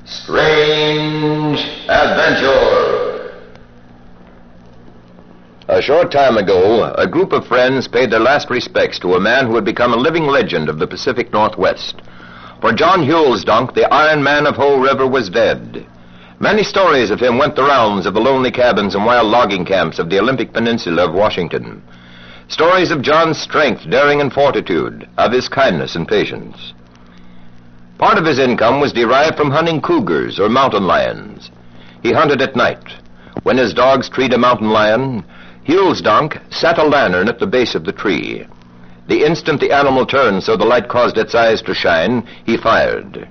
Strange Adventure. A short time ago, a group of friends paid their last respects to a man who had become a living legend of the Pacific Northwest. For John Huelsdonk, the Iron Man of Hoe River, was dead. Many stories of him went the rounds of the lonely cabins and wild logging camps of the Olympic Peninsula of Washington. Stories of John's strength, daring, and fortitude, of his kindness and patience. Part of his income was derived from hunting cougars or mountain lions. He hunted at night. When his dogs treed a mountain lion, Huelsdonk set a lantern at the base of the tree. The instant the animal turned so the light caused its eyes to shine, he fired.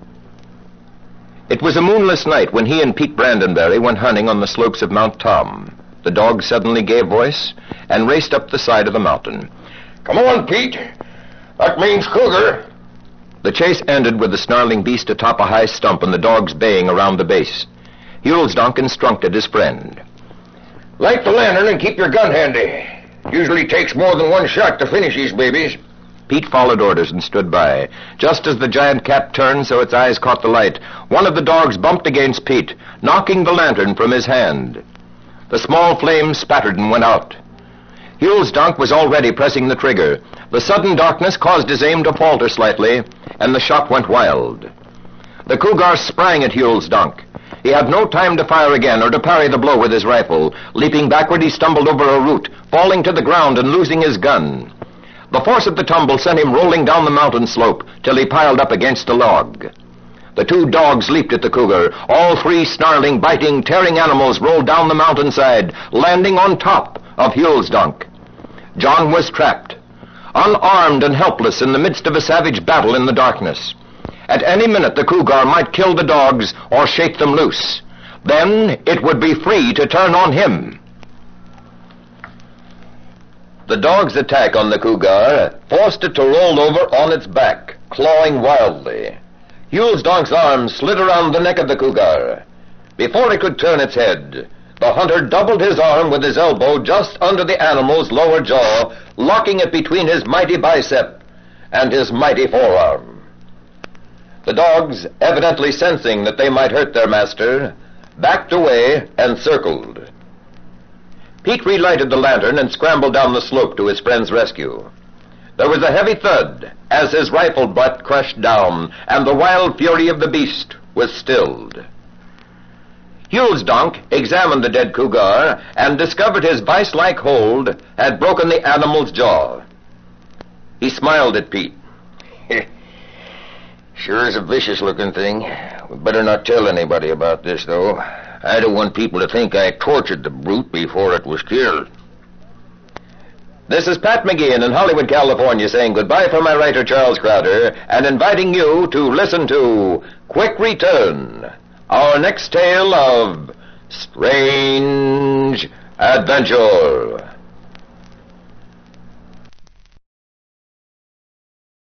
It was a moonless night when he and Pete Brandenberry went hunting on the slopes of Mount Tom. The dog suddenly gave voice and raced up the side of the mountain. Come on, Pete. That means cougar. The chase ended with the snarling beast atop a high stump and the dogs baying around the base. Huelsdonk instructed his friend. Light the lantern and keep your gun handy. Usually takes more than one shot to finish these babies. Pete followed orders and stood by. Just as the giant cat turned so its eyes caught the light, one of the dogs bumped against Pete, knocking the lantern from his hand. The small flame spattered and went out. Huelsdonk was already pressing the trigger. The sudden darkness caused his aim to falter slightly, and the shot went wild. The cougar sprang at Huelsdonk. He had no time to fire again or to parry the blow with his rifle. Leaping backward, he stumbled over a root, falling to the ground and losing his gun. The force of the tumble sent him rolling down the mountain slope till he piled up against a log. The two dogs leaped at the cougar. All three snarling, biting, tearing animals rolled down the mountainside, landing on top of Huelsdonk. John was trapped, unarmed and helpless in the midst of a savage battle in the darkness. At any minute the cougar might kill the dogs or shake them loose. Then it would be free to turn on him. The dog's attack on the cougar forced it to roll over on its back, clawing wildly. Huelsdonk's arm slid around the neck of the cougar. Before it could turn its head, the hunter doubled his arm with his elbow just under the animal's lower jaw, locking it between his mighty bicep and his mighty forearm. The dogs, evidently sensing that they might hurt their master, backed away and circled. Pete relighted the lantern and scrambled down the slope to his friend's rescue. There was a heavy thud as his rifle butt crushed down, and the wild fury of the beast was stilled. Huelsdonk examined the dead cougar and discovered his vice-like hold had broken the animal's jaw. He smiled at Pete. Sure is a vicious-looking thing. We better not tell anybody about this, though. I don't want people to think I tortured the brute before it was killed. This is Pat McGeehan in Hollywood, California, saying goodbye for my writer, Charles Crowder, and inviting you to listen to Quick Return, our next tale of Strange Adventure.